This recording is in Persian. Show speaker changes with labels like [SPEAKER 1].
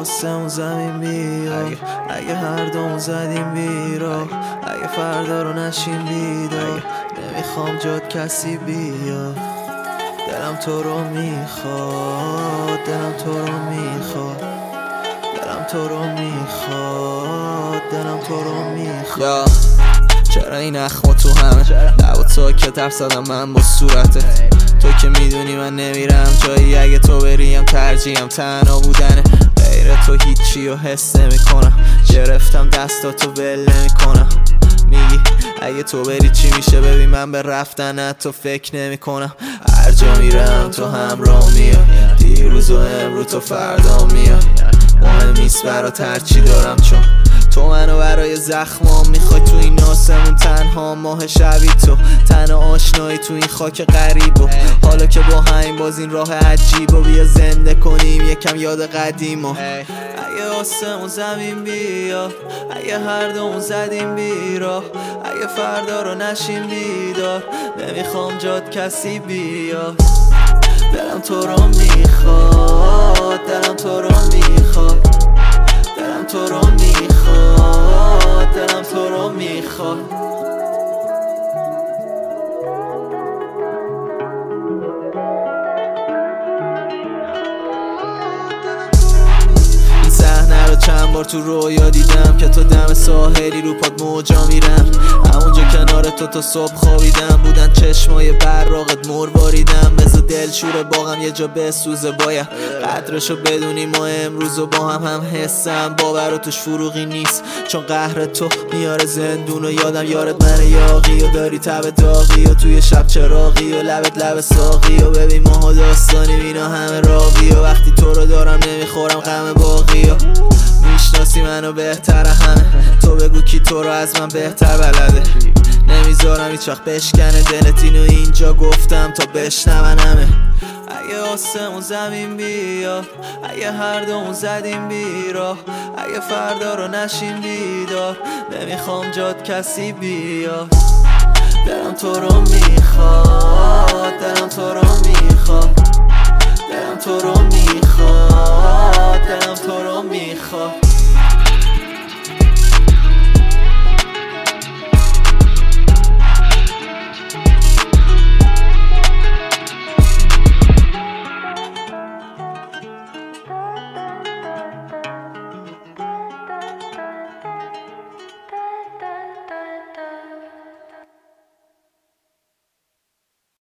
[SPEAKER 1] آسمون زمین بیاد، اگه هر دوم زدیم بیراه، اگه فردا رو نشیم بیدار، نمیخوام جات کسی بیاد. دلم تو رو میخواد، دلم تو رو میخواد، دلم تو رو میخواد، دلم تو رو میخواد. چرا این اخما تو همه لبا ساکت حرف زدم من با صورتت؟ تو که میدونی من نمیرم جایی، اگه تو بریم ترجیحم تنها بودنه. غیر تو هیچی رو حس نمیکنم، گرفتم دستاتو ول نمیکنم. میگی اگه تو بری چی میشه؟ ببین من به رفتنت تو فکر نمیکنم. هر جا میرم تو همراه میاد، دیروز و امروز تو فردا میاد. مهم نیست برات هرچی دارم، چون تو منو برای زخمام میخوای. تو این آسمون تنها ماه شبی تو، تنها آشنایی تو این خاک غریب. و حالا که با همین باز این راه عجیب و بیا زنده کنیم یکم یاد قدیم. و اگه آسمون زمین بیاد، اگه هر دوم زدیم بیراه، اگه فردا رو نشیم بیدار، نمیخوام جات کسی بیاد. دلم تو رو میخواد، دلم تو رو میخواد، دلم تو رو میخواد، دلم تو رو میخواد. این صحنه رو چند بار تو رویا دیدم که تو دم ساحلی رو پاد موجا میرم. همونجا کنار تو صبح خوابیدم، بودن چشمای براقت مرواریدم. بذار دلشور باغم یه جا بسوزه، باید قدرشو بدونی. ما امروز و با هم حسم باور و توش فروغی نیست، چون قهر تو میاره زندون. و یادم یارت من یاقی و داری تب داغی و توی شب چراغی و لبت لب ساقی. و ببین ماها داستانی اینا همه راقی و وقتی تو رو دارم نمیخورم غم باقی. و میشناسی منو بهتر همه، تو بگو کی تو رو از من بهتر بلده. نمیذارم هیچ وقت بشکنه دلت، اینو اینجا گفتم تا بشنون همه. اگه آسمون زمین بیاد، اگه هر دوم زدیم بیراه، اگه فردا رو نشیم بیدار، نمیخوام جات کسی بیاد. دلم تو رو میخواد، دلم تو رو میخواد، دلم تو رو میخواد، دلم تو رو میخواد.